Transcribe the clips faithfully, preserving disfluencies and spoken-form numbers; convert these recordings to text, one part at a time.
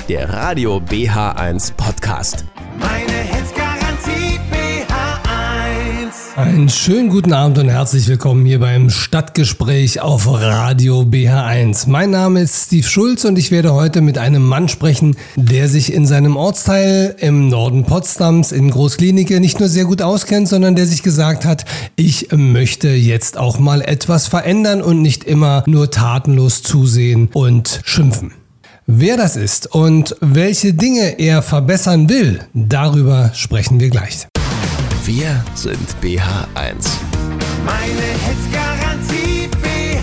der Radio B H eins Podcast. Meine Hitzgarantie B H eins. Einen schönen guten Abend und herzlich willkommen hier beim Stadtgespräch auf Radio B H eins. Mein Name ist Steve Schulz und ich werde heute mit einem Mann sprechen, der sich in seinem Ortsteil im Norden Potsdams in Großklinike nicht nur sehr gut auskennt, sondern der sich gesagt hat, ich möchte jetzt auch mal etwas verändern und nicht immer nur tatenlos zusehen und schimpfen. Wer das ist und welche Dinge er verbessern will, darüber sprechen wir gleich. Wir sind B H eins. Meine Hitzgarantie B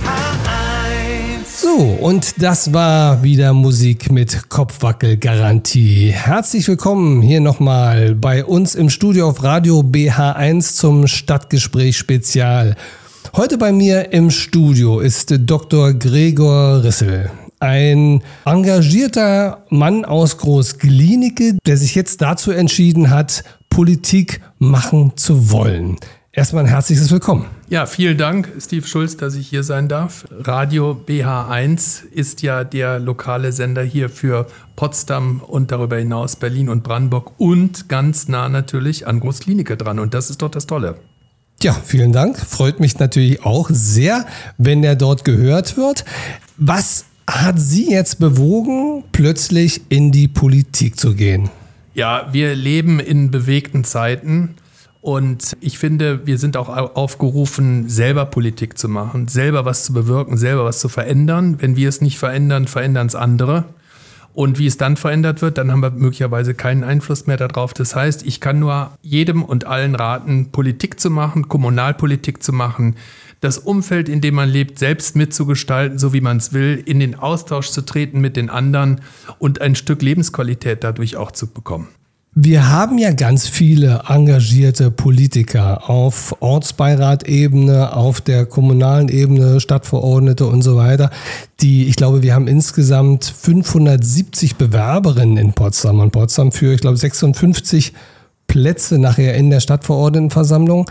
H eins. So, und das war wieder Musik mit Kopfwackelgarantie. Herzlich willkommen hier nochmal bei uns im Studio auf Radio B H eins zum Stadtgespräch Spezial. Heute bei mir im Studio ist Doktor Gregor Rissel. Ein engagierter Mann aus Großklinike, der sich jetzt dazu entschieden hat, Politik machen zu wollen. Erstmal ein herzliches Willkommen. Ja, vielen Dank, Steve Schulz, dass ich hier sein darf. Radio B H eins ist ja der lokale Sender hier für Potsdam und darüber hinaus Berlin und Brandenburg und ganz nah natürlich an Großklinike dran. Und das ist doch das Tolle. Ja, vielen Dank. Freut mich natürlich auch sehr, wenn der dort gehört wird. Was hat Sie jetzt bewogen, plötzlich in die Politik zu gehen? Ja, wir leben in bewegten Zeiten und ich finde, wir sind auch aufgerufen, selber Politik zu machen, selber was zu bewirken, selber was zu verändern. Wenn wir es nicht verändern, verändern es andere. Und wie es dann verändert wird, dann haben wir möglicherweise keinen Einfluss mehr darauf. Das heißt, ich kann nur jedem und allen raten, Politik zu machen, Kommunalpolitik zu machen, das Umfeld, in dem man lebt, selbst mitzugestalten, so wie man es will, in den Austausch zu treten mit den anderen und ein Stück Lebensqualität dadurch auch zu bekommen. Wir haben ja ganz viele engagierte Politiker auf Ortsbeiratebene, auf der kommunalen Ebene, Stadtverordnete und so weiter. Die, ich glaube, wir haben insgesamt fünfhundertsiebzig Bewerberinnen in Potsdam und Potsdam für, ich glaube, sechsundfünfzig Plätze nachher in der Stadtverordnetenversammlung.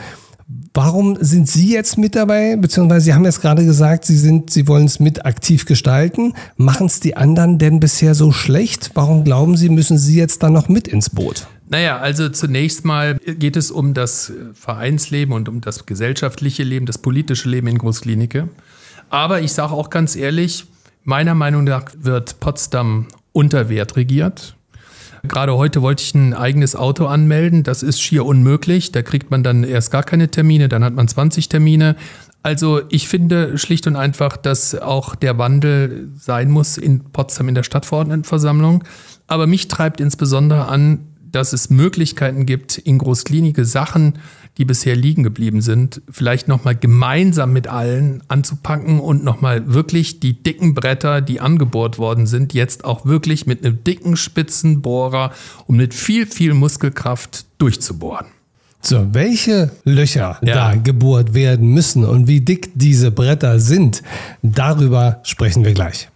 Warum sind Sie jetzt mit dabei? Beziehungsweise Sie haben jetzt gerade gesagt, Sie sind, Sie wollen es mit aktiv gestalten. Machen es die anderen denn bisher so schlecht? Warum glauben Sie, müssen Sie jetzt dann noch mit ins Boot? Naja, also zunächst mal geht es um das Vereinsleben und um das gesellschaftliche Leben, das politische Leben in Großklinike. Aber ich sage auch ganz ehrlich, meiner Meinung nach wird Potsdam unter Wert regiert. Gerade heute wollte ich ein eigenes Auto anmelden. Das ist schier unmöglich. Da kriegt man dann erst gar keine Termine, dann hat man zwanzig Termine. Also ich finde schlicht und einfach, dass auch der Wandel sein muss in Potsdam in der Stadtverordnetenversammlung. Aber mich treibt insbesondere an, dass es Möglichkeiten gibt, in Großklinike Sachen, die bisher liegen geblieben sind, vielleicht nochmal gemeinsam mit allen anzupacken und nochmal wirklich die dicken Bretter, die angebohrt worden sind, jetzt auch wirklich mit einem dicken Spitzenbohrer und mit viel, viel Muskelkraft durchzubohren. So, welche Löcher Ja. da gebohrt werden müssen und wie dick diese Bretter sind, darüber sprechen wir gleich.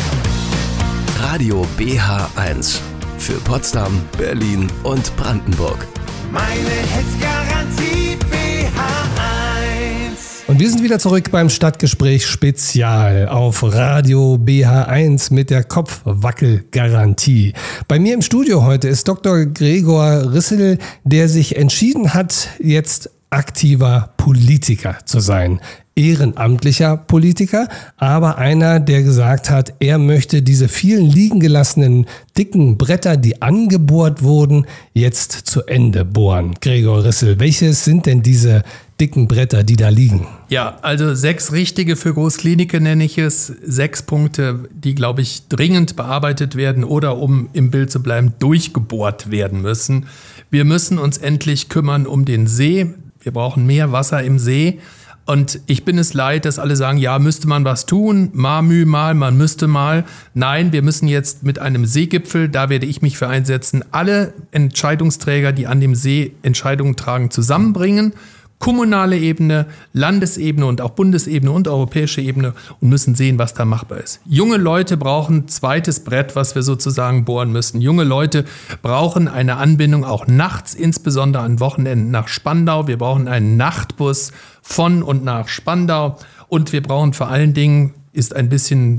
Radio B H eins für Potsdam, Berlin und Brandenburg. Meine Hitzgarantie B H eins. Und wir sind wieder zurück beim Stadtgespräch Spezial auf Radio B H eins mit der Kopfwackelgarantie. Bei mir im Studio heute ist Doktor Gregor Rissel, der sich entschieden hat, jetzt aktiver Politiker zu sein. Ehrenamtlicher Politiker, aber einer, der gesagt hat, er möchte diese vielen liegen gelassenen dicken Bretter, die angebohrt wurden, jetzt zu Ende bohren. Gregor Rissel, welches sind denn diese dicken Bretter, die da liegen? Ja, also sechs richtige für Großklinike nenne ich es. Sechs Punkte, die, glaube ich, dringend bearbeitet werden oder, um im Bild zu bleiben, durchgebohrt werden müssen. Wir müssen uns endlich kümmern um den See. Wir brauchen mehr Wasser im See. Und ich bin es leid, dass alle sagen, ja, müsste man was tun, mal Mühe, mal, man müsste mal. Nein, wir müssen jetzt mit einem Seegipfel, da werde ich mich für einsetzen, alle Entscheidungsträger, die an dem See Entscheidungen tragen, zusammenbringen. Kommunale Ebene, Landesebene und auch Bundesebene und europäische Ebene und müssen sehen, was da machbar ist. Junge Leute brauchen ein zweites Brett, was wir sozusagen bohren müssen. Junge Leute brauchen eine Anbindung auch nachts, insbesondere an Wochenenden nach Spandau. Wir brauchen einen Nachtbus von und nach Spandau und wir brauchen vor allen Dingen, ist ein bisschen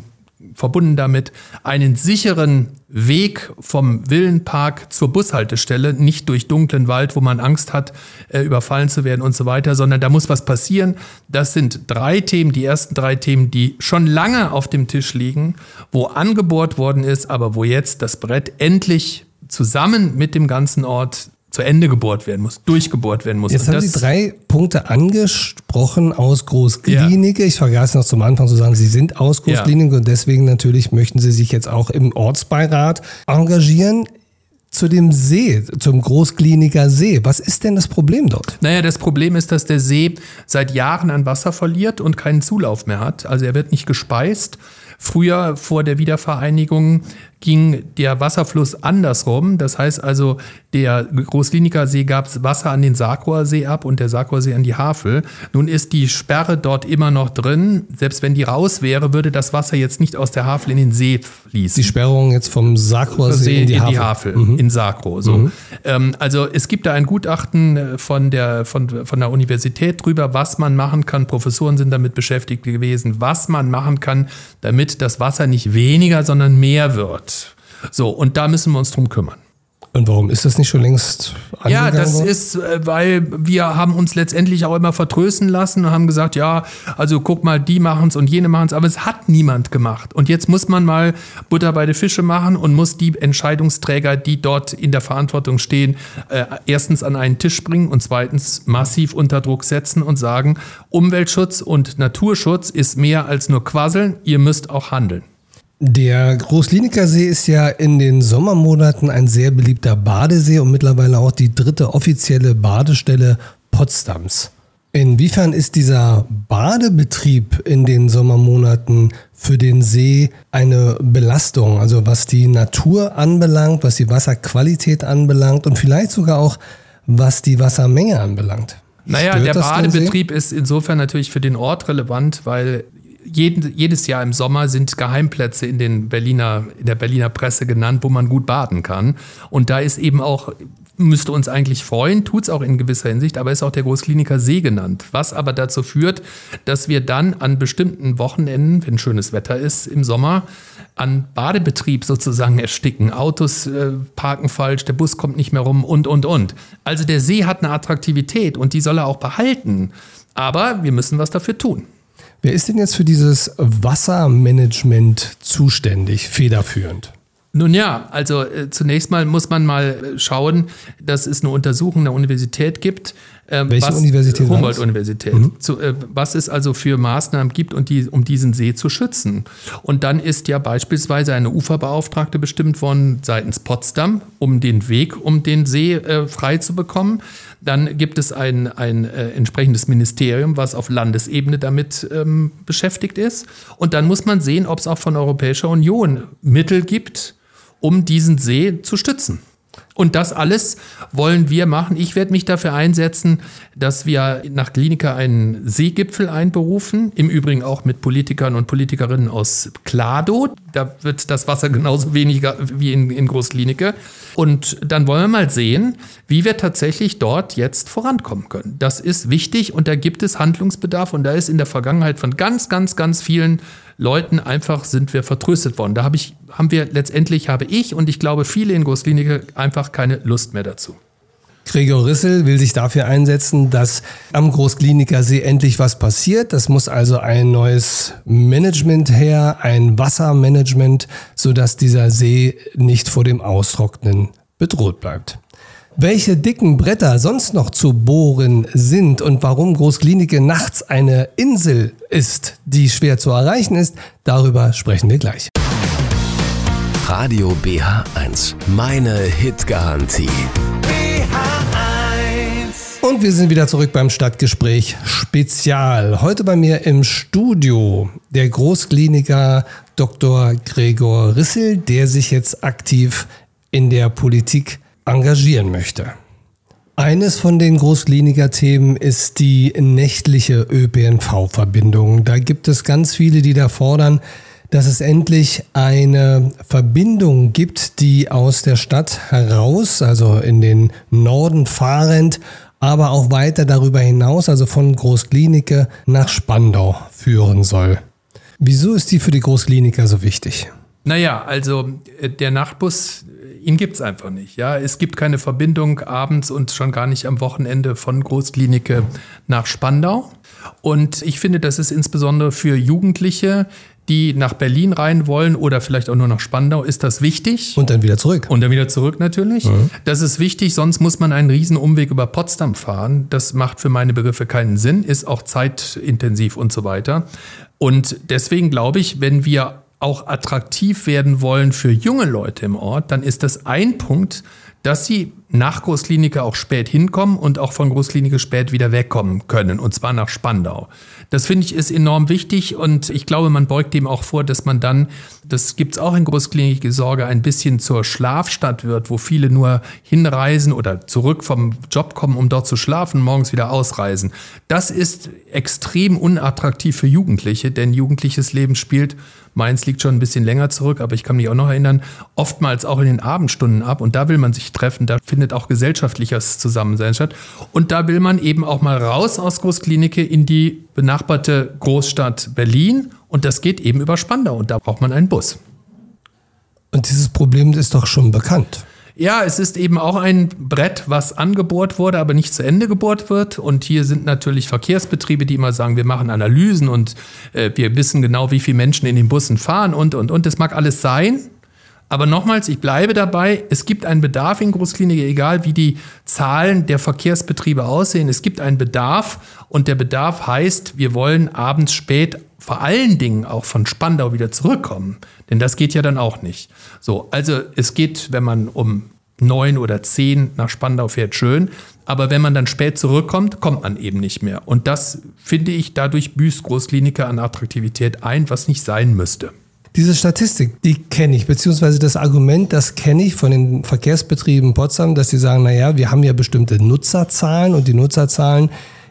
verbunden damit, einen sicheren Weg vom Villenpark zur Bushaltestelle, nicht durch dunklen Wald, wo man Angst hat, äh, überfallen zu werden und so weiter, sondern da muss was passieren. Das sind drei Themen, die ersten drei Themen, die schon lange auf dem Tisch liegen, wo angebohrt worden ist, aber wo jetzt das Brett endlich zusammen mit dem ganzen Ort zu Ende gebohrt werden muss, durchgebohrt werden muss. Jetzt und haben das, Sie drei Punkte angesprochen aus Großklinike. Ja. Ich vergaß noch zum Anfang zu sagen, Sie sind aus Großklinike ja. und deswegen natürlich möchten Sie sich jetzt auch im Ortsbeirat engagieren. Zu dem See, zum Großkliniker See. Was ist denn das Problem dort? Naja, das Problem ist, dass der See seit Jahren an Wasser verliert und keinen Zulauf mehr hat. Also er wird nicht gespeist. Früher, vor der Wiedervereinigung, ging der Wasserfluss andersrum. Das heißt also, der Großkliniker See gab Wasser an den Sarkower See ab und der Sarkower See an die Havel. Nun ist die Sperre dort immer noch drin. Selbst wenn die raus wäre, würde das Wasser jetzt nicht aus der Havel in den See fließen. Die Sperrung jetzt vom Sarkower See, See in die in Havel, die Havel mhm. in Sarkow. So. Mhm. Ähm, also es gibt da ein Gutachten von der, von, von der Universität drüber, was man machen kann. Professoren sind damit beschäftigt gewesen, was man machen kann, damit das Wasser nicht weniger, sondern mehr wird. So, und da müssen wir uns drum kümmern. Und warum ist das nicht schon längst angegangen worden? Ja, das ist, weil wir haben uns letztendlich auch immer vertrösten lassen und haben gesagt, ja, also guck mal, die machen es und jene machen es, aber es hat niemand gemacht. Und jetzt muss man mal Butter bei den Fische machen und muss die Entscheidungsträger, die dort in der Verantwortung stehen, äh, erstens an einen Tisch bringen und zweitens massiv unter Druck setzen und sagen, Umweltschutz und Naturschutz ist mehr als nur Quasseln, ihr müsst auch handeln. Der Großkliniker See ist ja in den Sommermonaten ein sehr beliebter Badesee und mittlerweile auch die dritte offizielle Badestelle Potsdams. Inwiefern ist dieser Badebetrieb in den Sommermonaten für den See eine Belastung? Also was die Natur anbelangt, was die Wasserqualität anbelangt und vielleicht sogar auch was die Wassermenge anbelangt. Naja, der Badebetrieb ist insofern natürlich für den Ort relevant, weil Jeden, jedes Jahr im Sommer sind Geheimplätze in, den Berliner, in der Berliner Presse genannt, wo man gut baden kann. Und da ist eben auch, müsste uns eigentlich freuen, tut es auch in gewisser Hinsicht, aber ist auch der Großkliniker See genannt. Was aber dazu führt, dass wir dann an bestimmten Wochenenden, wenn schönes Wetter ist im Sommer, an Badebetrieb sozusagen ersticken. Autos äh, parken falsch, der Bus kommt nicht mehr rum und, und, und. Also der See hat eine Attraktivität und die soll er auch behalten. Aber wir müssen was dafür tun. Wer ist denn jetzt für dieses Wassermanagement zuständig, federführend? Nun ja, also äh, zunächst mal muss man mal schauen, dass es eine Untersuchung der Universität gibt. Ähm, Welche was, Universität? Humboldt-Universität. Mhm. Zu, äh, was es also für Maßnahmen gibt, um, die, um diesen See zu schützen. Und dann ist ja beispielsweise eine Uferbeauftragte bestimmt worden seitens Potsdam, um den Weg um den See äh, frei zu bekommen. Dann gibt es ein, ein äh, entsprechendes Ministerium, was auf Landesebene damit ähm, beschäftigt ist. Und dann muss man sehen, ob es auch von Europäischer Union Mittel gibt, um diesen See zu stützen. Und das alles wollen wir machen. Ich werde mich dafür einsetzen, dass wir nach Klinika einen Seegipfel einberufen. Im Übrigen auch mit Politikern und Politikerinnen aus Klado. Da wird das Wasser genauso weniger wie in, in Großklinike. Und dann wollen wir mal sehen, wie wir tatsächlich dort jetzt vorankommen können. Das ist wichtig und da gibt es Handlungsbedarf. Und da ist in der Vergangenheit von ganz, ganz, ganz vielen Leuten einfach sind wir vertröstet worden. Da habe ich, haben wir letztendlich, habe ich und ich glaube viele in Großklinike einfach keine Lust mehr dazu. Gregor Rissel will sich dafür einsetzen, dass am Großkliniker See endlich was passiert. Das muss also ein neues Management her, ein Wassermanagement, sodass dieser See nicht vor dem Austrocknen bedroht bleibt. Welche dicken Bretter sonst noch zu bohren sind und warum Großklinike nachts eine Insel ist, die schwer zu erreichen ist, darüber sprechen wir gleich. Radio B H eins, meine Hitgarantie. B H eins. Und wir sind wieder zurück beim Stadtgespräch Spezial. Heute bei mir im Studio der Großkliniker Doktor Gregor Rissel, der sich jetzt aktiv in der Politik engagieren möchte. Eines von den Großkliniker-Themen ist die nächtliche Ö P N V-Verbindung. Da gibt es ganz viele, die da fordern, dass es endlich eine Verbindung gibt, die aus der Stadt heraus, also in den Norden fahrend, aber auch weiter darüber hinaus, also von Großklinike nach Spandau führen soll. Wieso ist die für die Großkliniker so wichtig? Naja, also der Nachtbus, ihn gibt es einfach nicht. Ja? Es gibt keine Verbindung abends und schon gar nicht am Wochenende von Großklinike nach Spandau. Und ich finde, das ist insbesondere für Jugendliche, die nach Berlin rein wollen oder vielleicht auch nur nach Spandau, ist das wichtig. Und dann wieder zurück. Und dann wieder zurück natürlich. Mhm. Das ist wichtig, sonst muss man einen riesen Umweg über Potsdam fahren. Das macht für meine Begriffe keinen Sinn, ist auch zeitintensiv und so weiter. Und deswegen glaube ich, wenn wir auch attraktiv werden wollen für junge Leute im Ort, dann ist das ein Punkt, dass sie nach Großklinike auch spät hinkommen und auch von Großklinike spät wieder wegkommen können, und zwar nach Spandau. Das finde ich ist enorm wichtig und ich glaube, man beugt dem auch vor, dass man dann, das gibt es auch in Großklinik, Sorge, ein bisschen zur Schlafstadt wird, wo viele nur hinreisen oder zurück vom Job kommen, um dort zu schlafen, morgens wieder ausreisen. Das ist extrem unattraktiv für Jugendliche, denn jugendliches Leben spielt, meins liegt schon ein bisschen länger zurück, aber ich kann mich auch noch erinnern, oftmals auch in den Abendstunden ab und da will man sich treffen, da findet auch gesellschaftliches Zusammensein statt und da will man eben auch mal raus aus Großklinike in die benachbarte Großstadt Berlin und das geht eben über Spandau und da braucht man einen Bus. Und dieses Problem ist doch schon bekannt. Ja, es ist eben auch ein Brett, was angebohrt wurde, aber nicht zu Ende gebohrt wird. Und hier sind natürlich Verkehrsbetriebe, die immer sagen, wir machen Analysen und äh, wir wissen genau, wie viele Menschen in den Bussen fahren und, und, und. Das mag alles sein. Aber nochmals, ich bleibe dabei, es gibt einen Bedarf in Großklinike, egal wie die Zahlen der Verkehrsbetriebe aussehen. Es gibt einen Bedarf und der Bedarf heißt, wir wollen abends spät vor allen Dingen auch von Spandau wieder zurückkommen. Denn das geht ja dann auch nicht. So, also es geht, wenn man um neun oder zehn nach Spandau fährt, schön. Aber wenn man dann spät zurückkommt, kommt man eben nicht mehr. Und das, finde ich, dadurch büßt Großklinike an Attraktivität ein, was nicht sein müsste. Diese Statistik, die kenne ich, beziehungsweise das Argument, das kenne ich von den Verkehrsbetrieben Potsdam, dass sie sagen, naja, wir haben ja bestimmte Nutzerzahlen und die Nutzerzahlen,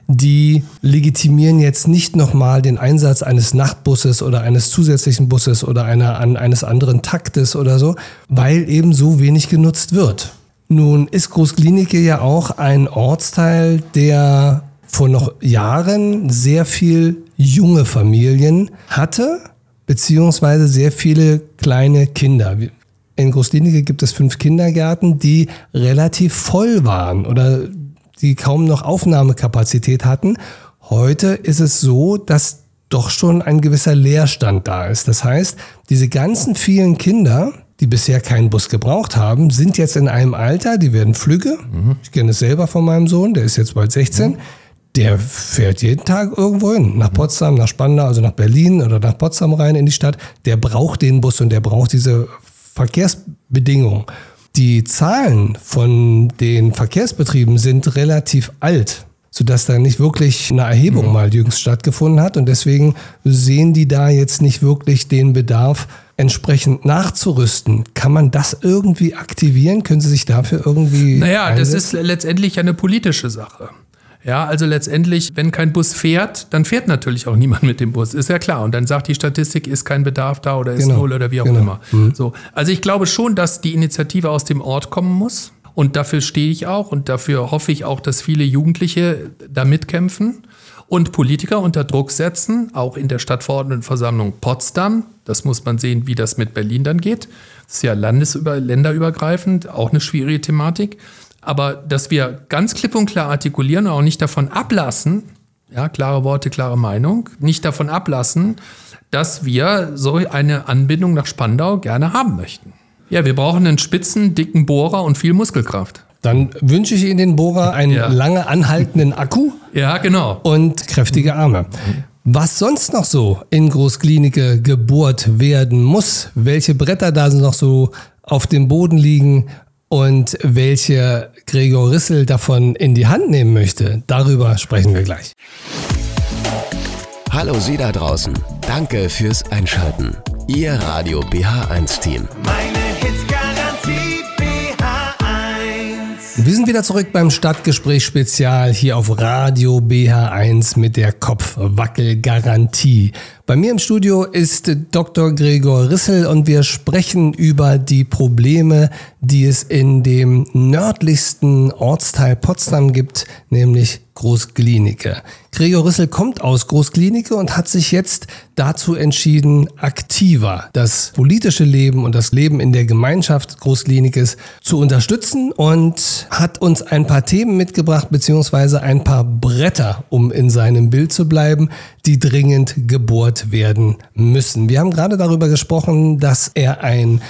die legitimieren jetzt nicht nochmal den Einsatz eines Nachtbusses oder eines zusätzlichen Busses oder einer, an, eines anderen Taktes oder so, weil eben so wenig genutzt wird. Nun ist Großklinike ja auch ein Ortsteil, der vor noch Jahren sehr viel junge Familien hatte, beziehungsweise sehr viele kleine Kinder. In Großklinike gibt es fünf Kindergärten, die relativ voll waren oder die kaum noch Aufnahmekapazität hatten. Heute ist es so, dass doch schon ein gewisser Leerstand da ist. Das heißt, diese ganzen vielen Kinder, die bisher keinen Bus gebraucht haben, sind jetzt in einem Alter, die werden flügge. Mhm. Ich kenne es selber von meinem Sohn, der ist jetzt bald sechzehn. Mhm. Der fährt jeden Tag irgendwo hin, nach Potsdam, nach Spandau, also nach Berlin oder nach Potsdam rein in die Stadt. Der braucht den Bus und der braucht diese Verkehrsbedingungen. Die Zahlen von den Verkehrsbetrieben sind relativ alt, sodass da nicht wirklich eine Erhebung mhm. mal jüngst stattgefunden hat. Und deswegen sehen die da jetzt nicht wirklich den Bedarf, entsprechend nachzurüsten. Kann man das irgendwie aktivieren? Können Sie sich dafür irgendwie Naja, einsetzen? Das ist letztendlich eine politische Sache. Ja, also letztendlich, wenn kein Bus fährt, dann fährt natürlich auch niemand mit dem Bus, ist ja klar. Und dann sagt die Statistik, ist kein Bedarf da oder ist genau. null oder wie auch genau. immer. Mhm. So, also ich glaube schon, dass die Initiative aus dem Ort kommen muss. Und dafür stehe ich auch und dafür hoffe ich auch, dass viele Jugendliche da mitkämpfen und Politiker unter Druck setzen, auch in der Stadtverordnetenversammlung Potsdam. Das muss man sehen, wie das mit Berlin dann geht. Das ist ja landesüber, länderübergreifend, auch eine schwierige Thematik. Aber dass wir ganz klipp und klar artikulieren und auch nicht davon ablassen, ja, klare Worte, klare Meinung, nicht davon ablassen, dass wir so eine Anbindung nach Spandau gerne haben möchten. Ja, wir brauchen einen spitzen, dicken Bohrer und viel Muskelkraft. Dann wünsche ich Ihnen den Bohrer einen ja. lange anhaltenden Akku. Ja, genau. Und kräftige Arme. Was sonst noch so in Großklinike gebohrt werden muss, welche Bretter da noch so auf dem Boden liegen und welche Gregor Rissel davon in die Hand nehmen möchte, darüber sprechen wir gleich. Hallo Sie da draußen. Danke fürs Einschalten. Ihr Radio B H eins Team. Meine Hits-Garantie B H eins. Wir sind wieder zurück beim Stadtgespräch-Spezial hier auf Radio B H eins mit der Kopfwackel-Garantie. Bei mir im Studio ist Doktor Gregor Rissel und wir sprechen über die Probleme, die es in dem nördlichsten Ortsteil Potsdam gibt, nämlich Groß-Glienicke. Gregor Rissel kommt aus Groß-Glienicke und hat sich jetzt dazu entschieden, aktiver das politische Leben und das Leben in der Gemeinschaft Groß-Glienicke zu unterstützen und hat uns ein paar Themen mitgebracht, beziehungsweise ein paar Bretter, um in seinem Bild zu bleiben, die dringend gebohrt werden müssen. Wir haben gerade darüber gesprochen, dass er ein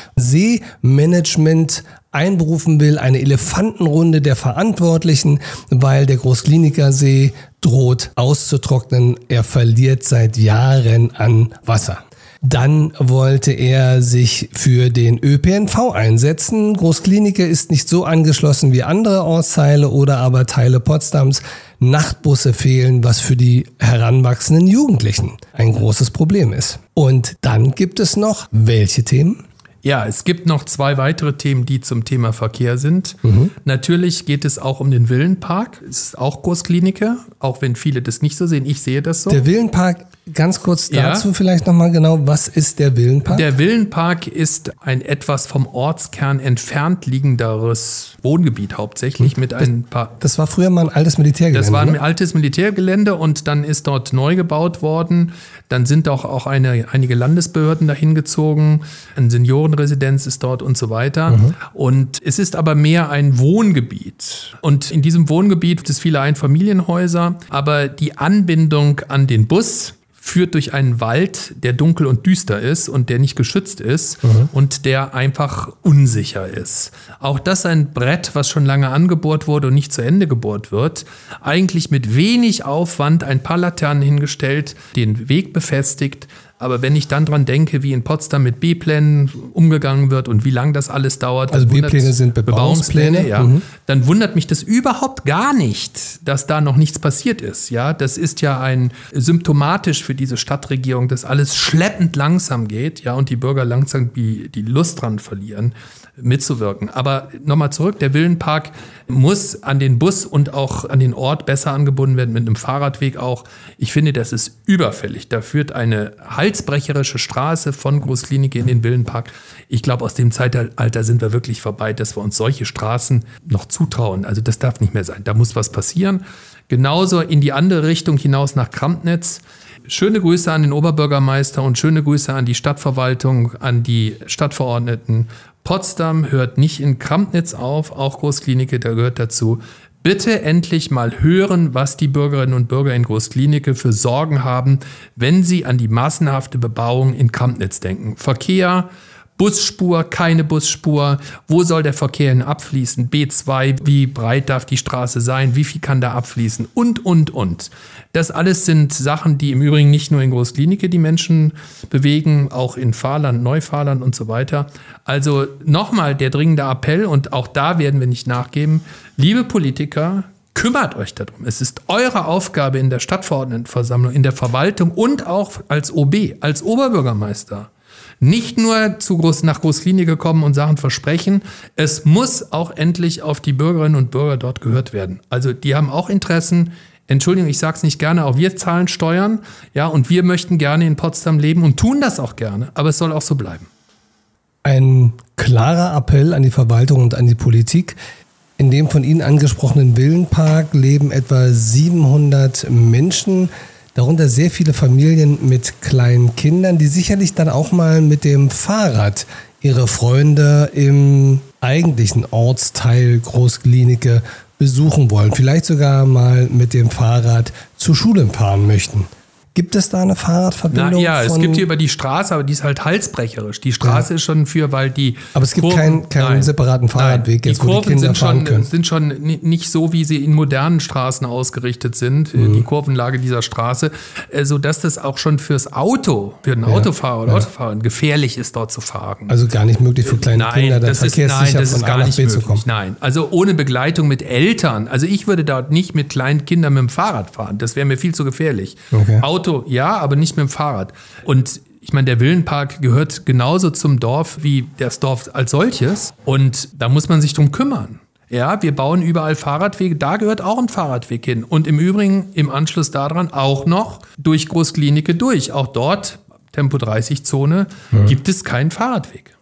Seemanagement einberufen will, eine Elefantenrunde der Verantwortlichen, weil der Groß-Glienicke See droht auszutrocknen. Er verliert seit Jahren an Wasser. Dann wollte er sich für den Ö P N V einsetzen. Groß-Glienicke ist nicht so angeschlossen wie andere Ortsteile oder aber Teile Potsdams. Nachtbusse fehlen, was für die heranwachsenden Jugendlichen ein großes Problem ist. Und dann gibt es noch welche Themen? Ja, es gibt noch zwei weitere Themen, die zum Thema Verkehr sind. Mhm. Natürlich geht es auch um den Villenpark. Es ist auch Groß-Glienicke, auch wenn viele das nicht so sehen. Ich sehe das so. Der Villenpark, ganz kurz dazu ja. vielleicht nochmal genau, was ist der Villenpark? Der Villenpark ist ein etwas vom Ortskern entfernt liegenderes Wohngebiet hauptsächlich mit das, ein paar... Das war früher mal ein altes Militärgelände. Das war ein ne? altes Militärgelände und dann ist dort neu gebaut worden. Dann sind auch, auch eine, einige Landesbehörden dahin gezogen. Ein Seniorenresidenz ist dort und so weiter. Mhm. Und es ist aber mehr ein Wohngebiet. Und in diesem Wohngebiet gibt es viele Einfamilienhäuser, aber die Anbindung an den Bus führt durch einen Wald, der dunkel und düster ist und der nicht geschützt ist mhm. und der einfach unsicher ist. Auch das ein Brett, was schon lange angebohrt wurde und nicht zu Ende gebohrt wird. Eigentlich mit wenig Aufwand ein paar Laternen hingestellt, den Weg befestigt. Aber wenn ich dann dran denke, wie in Potsdam mit B-Plänen umgegangen wird und wie lange das alles dauert, also B-Pläne sind Bebauungspläne, Bebauungspläne ja, mhm. dann wundert mich das überhaupt gar nicht, dass da noch nichts passiert ist. Ja, das ist ja ein symptomatisch für diese Stadtregierung, dass alles schleppend langsam geht, ja, und die Bürger langsam die, die Lust dran verlieren, mitzuwirken. Aber nochmal zurück, der Villenpark muss an den Bus und auch an den Ort besser angebunden werden, mit einem Fahrradweg auch. Ich finde, das ist überfällig. Da führt eine halsbrecherische Straße von Groß-Glienicke in den Villenpark. Ich glaube, aus dem Zeitalter sind wir wirklich vorbei, dass wir uns solche Straßen noch zutrauen. Also das darf nicht mehr sein. Da muss was passieren. Genauso in die andere Richtung hinaus nach Krampnitz. Schöne Grüße an den Oberbürgermeister und schöne Grüße an die Stadtverwaltung, an die Stadtverordneten. Potsdam hört nicht in Krampnitz auf, auch Groß-Glienicke, da gehört dazu. Bitte endlich mal hören, was die Bürgerinnen und Bürger in Groß-Glienicke für Sorgen haben, wenn sie an die massenhafte Bebauung in Krampnitz denken. Verkehr, Busspur, keine Busspur, wo soll der Verkehr hin abfließen? B zwei, wie breit darf die Straße sein? Wie viel kann da abfließen? Und, und, und. Das alles sind Sachen, die im Übrigen nicht nur in Groß-Glienicke die Menschen bewegen, auch in Fahrland, Neufahrland und so weiter. Also nochmal der dringende Appell, und auch da werden wir nicht nachgeben. Liebe Politiker, kümmert euch darum. Es ist eure Aufgabe in der Stadtverordnetenversammlung, in der Verwaltung und auch als O B, als Oberbürgermeister. Nicht nur zu Groß, nach Groß-Glienicke kommen und Sachen versprechen, es muss auch endlich auf die Bürgerinnen und Bürger dort gehört werden. Also die haben auch Interessen. Entschuldigung, ich sage es nicht gerne, auch wir zahlen Steuern, ja, und wir möchten gerne in Potsdam leben und tun das auch gerne, aber es soll auch so bleiben. Ein klarer Appell an die Verwaltung und an die Politik. In dem von Ihnen angesprochenen Villenpark leben etwa siebenhundert Menschen, darunter sehr viele Familien mit kleinen Kindern, die sicherlich dann auch mal mit dem Fahrrad ihre Freunde im eigentlichen Ortsteil Groß-Glienicke besuchen wollen. Vielleicht sogar mal mit dem Fahrrad zur Schule fahren möchten. Gibt es da eine Fahrradverbindung? Na, ja, von es gibt hier über die Straße, aber die ist halt halsbrecherisch. Die Straße ja. ist schon für, weil die Aber es gibt keinen kein separaten Fahrradweg, nein, jetzt, wo die Kinder sind fahren schon, können. sind schon nicht so, wie sie in modernen Straßen ausgerichtet sind, mhm. die Kurvenlage dieser Straße, sodass das auch schon fürs Auto, für den ja. Autofahrer oder ja. Autofahrer gefährlich ist, dort zu fahren. Also gar nicht möglich für kleine nein, Kinder, da verkehrssicher nein, von A nach B zu kommen. Nein, also ohne Begleitung mit Eltern. Also ich würde dort nicht mit kleinen Kindern mit dem Fahrrad fahren. Das wäre mir viel zu gefährlich. Okay. Auto, ja, aber nicht mit dem Fahrrad. Und ich meine, der Villenpark gehört genauso zum Dorf wie das Dorf als solches. Und da muss man sich drum kümmern. Ja, wir bauen überall Fahrradwege, da gehört auch ein Fahrradweg hin. Und im Übrigen im Anschluss daran auch noch durch Großklinike durch. Auch dort, Tempo dreißig Zone, mhm. gibt es keinen Fahrradweg.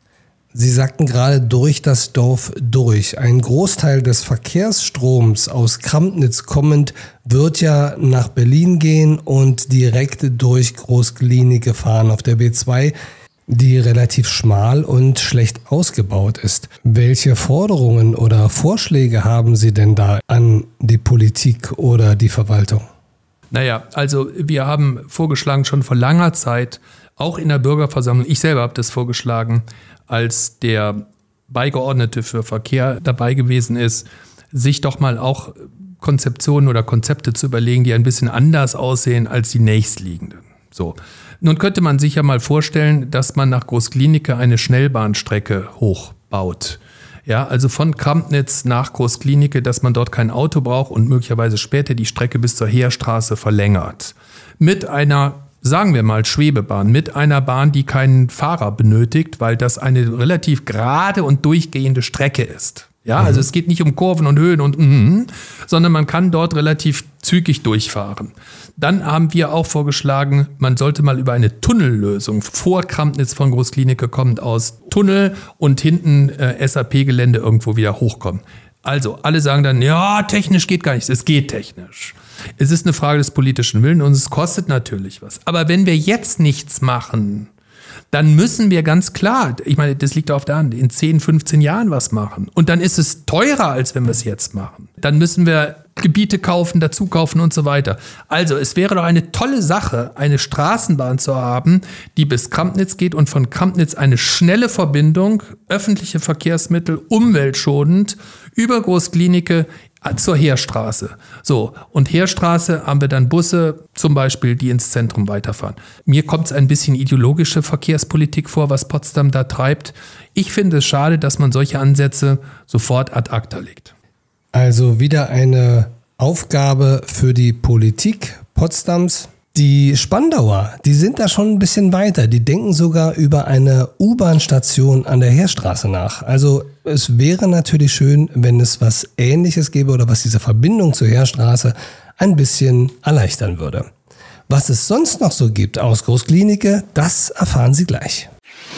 Sie sagten gerade durch das Dorf durch. Ein Großteil des Verkehrsstroms aus Krampnitz kommend wird ja nach Berlin gehen und direkt durch Großklinike fahren auf der B zwei, die relativ schmal und schlecht ausgebaut ist. Welche Forderungen oder Vorschläge haben Sie denn da an die Politik oder die Verwaltung? Naja, also wir haben vorgeschlagen schon vor langer Zeit, auch in der Bürgerversammlung, ich selber habe das vorgeschlagen, als der Beigeordnete für Verkehr dabei gewesen ist, sich doch mal auch Konzeptionen oder Konzepte zu überlegen, die ein bisschen anders aussehen als die nächstliegenden. So. Nun könnte man sich ja mal vorstellen, dass man nach Großklinike eine Schnellbahnstrecke hochbaut. Ja, also von Krampnitz nach Großklinike, dass man dort kein Auto braucht und möglicherweise später die Strecke bis zur Heerstraße verlängert. Mit einer, sagen wir mal, Schwebebahn, mit einer Bahn, die keinen Fahrer benötigt, weil das eine relativ gerade und durchgehende Strecke ist. Ja, also es geht nicht um Kurven und Höhen und mm, sondern man kann dort relativ zügig durchfahren. Dann haben wir auch vorgeschlagen, man sollte mal über eine Tunnellösung vor Krampnitz von Großklinike kommend aus Tunnel und hinten äh, S A P-Gelände irgendwo wieder hochkommen. Also alle sagen dann, ja, technisch geht gar nichts. Es geht technisch. Es ist eine Frage des politischen Willens und es kostet natürlich was. Aber wenn wir jetzt nichts machen, dann müssen wir ganz klar, ich meine, das liegt auf der Hand, in zehn, fünfzehn Jahren was machen. Und dann ist es teurer, als wenn wir es jetzt machen. Dann müssen wir Gebiete kaufen, dazu kaufen und so weiter. Also es wäre doch eine tolle Sache, eine Straßenbahn zu haben, die bis Krampnitz geht und von Krampnitz eine schnelle Verbindung, öffentliche Verkehrsmittel, umweltschonend, über Großklinike zur Heerstraße. So, und Heerstraße haben wir dann Busse, zum Beispiel, die ins Zentrum weiterfahren. Mir kommt es ein bisschen ideologische Verkehrspolitik vor, was Potsdam da treibt. Ich finde es schade, dass man solche Ansätze sofort ad acta legt. Also wieder eine Aufgabe für die Politik Potsdams. Die Spandauer, die sind da schon ein bisschen weiter. Die denken sogar über eine U-Bahn-Station an der Heerstraße nach. Also es wäre natürlich schön, wenn es was Ähnliches gäbe oder was diese Verbindung zur Heerstraße ein bisschen erleichtern würde. Was es sonst noch so gibt aus Großklinike, das erfahren Sie gleich.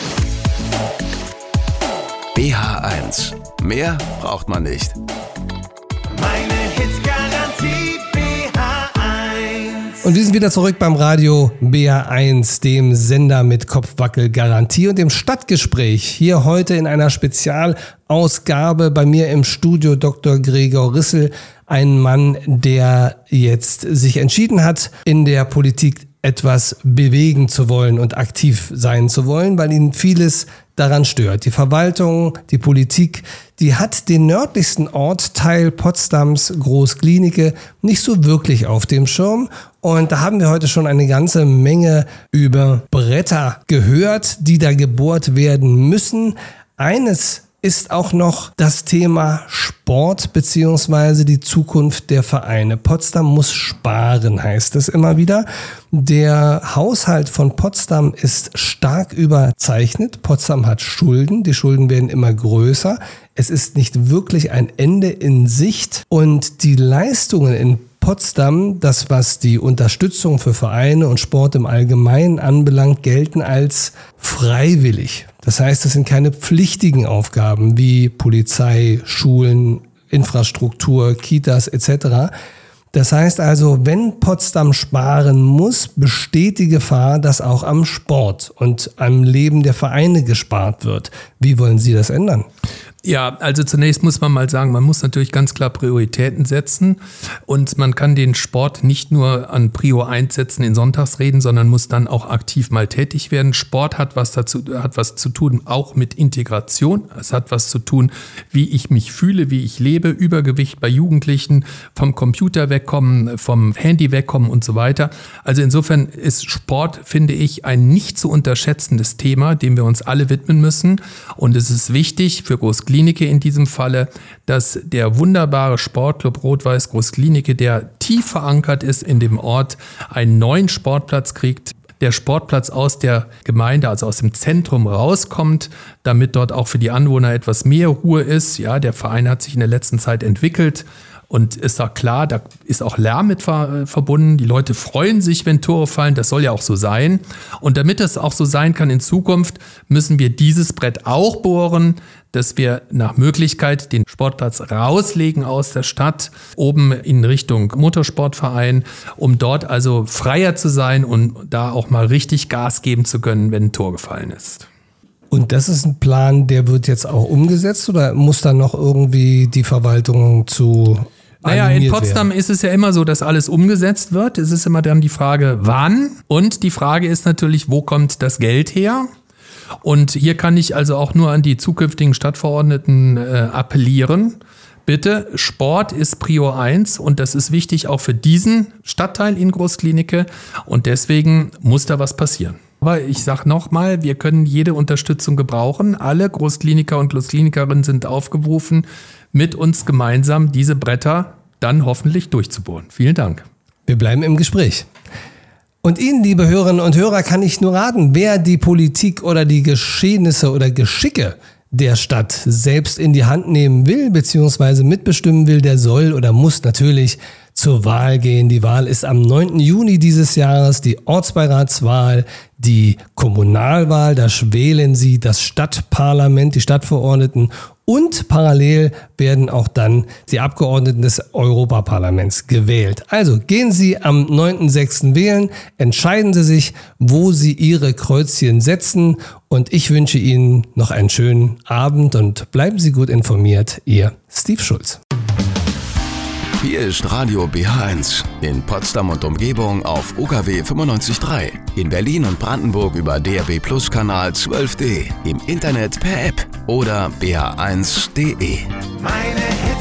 B H eins. Mehr braucht man nicht. Meine Hits-Garantie B H eins. Und wir sind wieder zurück beim Radio B H eins, dem Sender mit Kopfwackel-Garantie und dem Stadtgespräch. Hier heute in einer Spezialausgabe bei mir im Studio Doktor Gregor Rissel, ein Mann, der jetzt sich entschieden hat, in der Politik etwas bewegen zu wollen und aktiv sein zu wollen, weil ihn vieles daran stört. Die Verwaltung, die Politik, die hat den nördlichsten Ortsteil Potsdams, Großklinike, nicht so wirklich auf dem Schirm. Und da haben wir heute schon eine ganze Menge über Bretter gehört, die da gebohrt werden müssen. Eines ist auch noch das Thema Sport bzw. die Zukunft der Vereine. Potsdam muss sparen, heißt es immer wieder. Der Haushalt von Potsdam ist stark überzeichnet. Potsdam hat Schulden, die Schulden werden immer größer. Es ist nicht wirklich ein Ende in Sicht und die Leistungen in Potsdam, das was die Unterstützung für Vereine und Sport im Allgemeinen anbelangt, gelten als freiwillig. Das heißt, es sind keine pflichtigen Aufgaben wie Polizei, Schulen, Infrastruktur, Kitas et cetera. Das heißt also, wenn Potsdam sparen muss, besteht die Gefahr, dass auch am Sport und am Leben der Vereine gespart wird. Wie wollen Sie das ändern? Ja, also zunächst muss man mal sagen, man muss natürlich ganz klar Prioritäten setzen und man kann den Sport nicht nur an Prio eins setzen in Sonntagsreden, sondern muss dann auch aktiv mal tätig werden. Sport hat was dazu, hat was zu tun, auch mit Integration. Es hat was zu tun, wie ich mich fühle, wie ich lebe, Übergewicht bei Jugendlichen, vom Computer wegkommen, vom Handy wegkommen und so weiter. Also insofern ist Sport, finde ich, ein nicht zu unterschätzendes Thema, dem wir uns alle widmen müssen. Und es ist wichtig für Großklinike in diesem Falle, dass der wunderbare Sportclub Rot-Weiß Großklinike, der tief verankert ist in dem Ort, einen neuen Sportplatz kriegt. der Sportplatz aus der Gemeinde, also aus dem Zentrum rauskommt, damit dort auch für die Anwohner etwas mehr Ruhe ist. Ja, der Verein hat sich in der letzten Zeit entwickelt. Und ist da klar, da ist auch Lärm mit ver- verbunden. Die Leute freuen sich, wenn Tore fallen. Das soll ja auch so sein. Und damit das auch so sein kann in Zukunft, müssen wir dieses Brett auch bohren, dass wir nach Möglichkeit den Sportplatz rauslegen aus der Stadt, oben in Richtung Motorsportverein, um dort also freier zu sein und da auch mal richtig Gas geben zu können, wenn ein Tor gefallen ist. Und das ist ein Plan, der wird jetzt auch umgesetzt oder muss da noch irgendwie die Verwaltung zu Naja, in Potsdam werden? Ist es ja immer so, dass alles umgesetzt wird. Es ist immer dann die Frage, wann? Und die Frage ist natürlich, wo kommt das Geld her? Und hier kann ich also auch nur an die zukünftigen Stadtverordneten äh, appellieren. Bitte, Sport ist Prio eins und das ist wichtig auch für diesen Stadtteil in Großklinike und deswegen muss da was passieren. Aber ich sage nochmal, wir können jede Unterstützung gebrauchen. Alle Großkliniker und Großklinikerinnen sind aufgerufen, mit uns gemeinsam diese Bretter dann hoffentlich durchzubohren. Vielen Dank. Wir bleiben im Gespräch. Und Ihnen, liebe Hörerinnen und Hörer, kann ich nur raten, wer die Politik oder die Geschehnisse oder Geschicke der Stadt selbst in die Hand nehmen will, beziehungsweise mitbestimmen will, der soll oder muss natürlich zur Wahl gehen. Die Wahl ist am neunten Juni dieses Jahres, die Ortsbeiratswahl, die Kommunalwahl, da wählen Sie das Stadtparlament, die Stadtverordneten und parallel werden auch dann die Abgeordneten des Europaparlaments gewählt. Also gehen Sie am neunten sechsten wählen, entscheiden Sie sich, wo Sie Ihre Kreuzchen setzen und ich wünsche Ihnen noch einen schönen Abend und bleiben Sie gut informiert. Ihr Steve Schulz. Hier ist Radio B H eins. In Potsdam und Umgebung auf U K W fünfundneunzig Komma drei. In Berlin und Brandenburg über D R B Plus Kanal zwölf D. Im Internet per App oder b h eins punkt d e. Meine Hits